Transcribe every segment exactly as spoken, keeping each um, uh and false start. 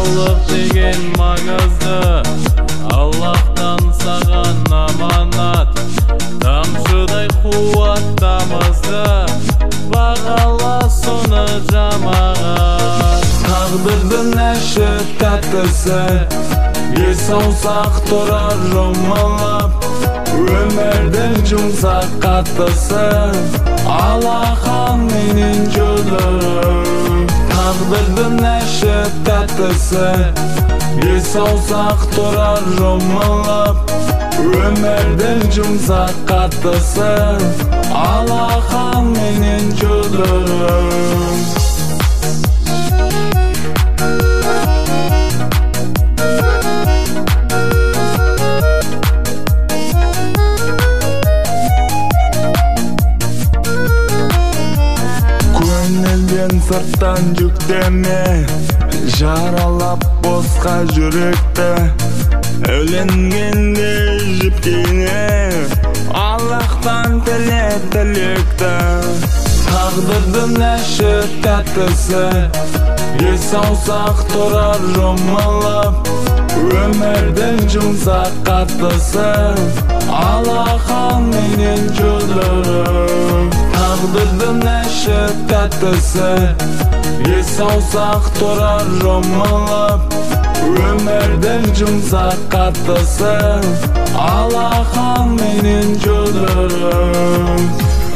саулық деген маңызды, Аллахтан саған аманат, тамшыдай қуат тамызды, бағала соны жамағат. Тағдырдың әші тәттісі, бес саусақ тұрар жұмылып, өмірдің жұмсақ қаттысы, алақан менен жолырып. Тағдырдың әші тәттісі, бес саусақ тұрар жұмылып, өмірдің жұмсақ қаттысы, алақан менен жолырып. Көңілден сырттан жүктеме, жаралап босқа жүректі, өлінгенде жіптейне, Аллахтан тіле тілекті. Тағдырдың әші тәттісі, бес саусақ тұрар жұмылып, өмірдің жұмсақ қаттысы, алақан менен жолырып. Тағдырдың әші тәттісі, бес саусақ тұрар жұмылып, өмірдің жұмсақ қаттысы, алақан менен жолырып.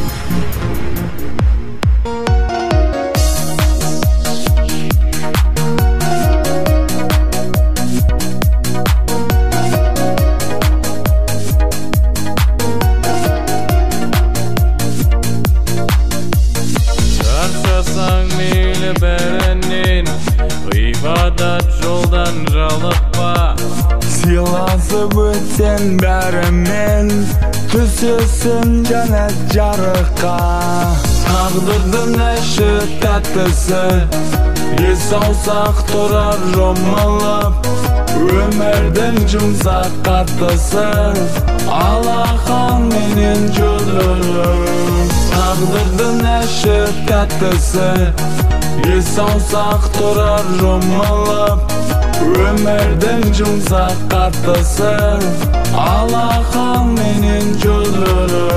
Мейлі бәрінен, ғибадат жолдан жалықпа. Сыйласып өтсен бәрімен, түсесін жәннат жарыққа. Тағдырдың әші тәттісі, бес саусақ тұрар жұмылып, өмірдің жұмсақ қаттысы, алақан менен жолырып. Тағдырдың әші тәттісі, бес саусақ тұрар жұмылып, өмірдің жұмсақ қаттысы, алақан менен жолырып.